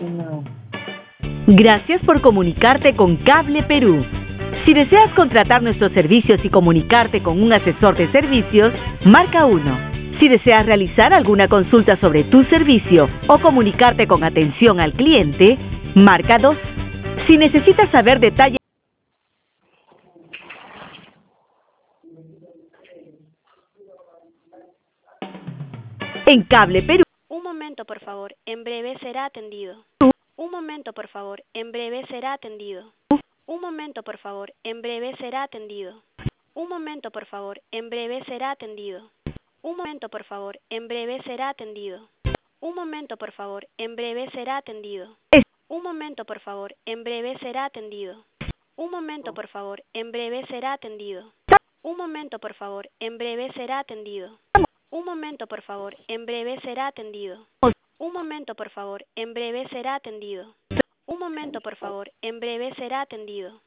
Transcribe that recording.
Gracias por comunicarte con Cable Perú. Si deseas contratar nuestros servicios y comunicarte con un asesor de servicios, marca 1. Si deseas realizar alguna consulta sobre tu servicio o comunicarte con atención al cliente, marca 2. Si necesitas saber detalles en Cable Perú. Un momento, por favor. En breve será atendido. Un momento, por favor. En breve será atendido. Un momento, por favor. En breve será atendido. Un momento, por favor. En breve será atendido. Un momento, por favor. En breve será atendido. Un momento, por favor. En breve será atendido. Un momento, por favor. En breve será atendido. Un momento, por favor. En breve será atendido. Un momento, por favor. En breve será atendido. Un momento, por favor. En breve será atendido. Un momento, por favor. En breve será atendido. Un momento, por favor. En breve será atendido.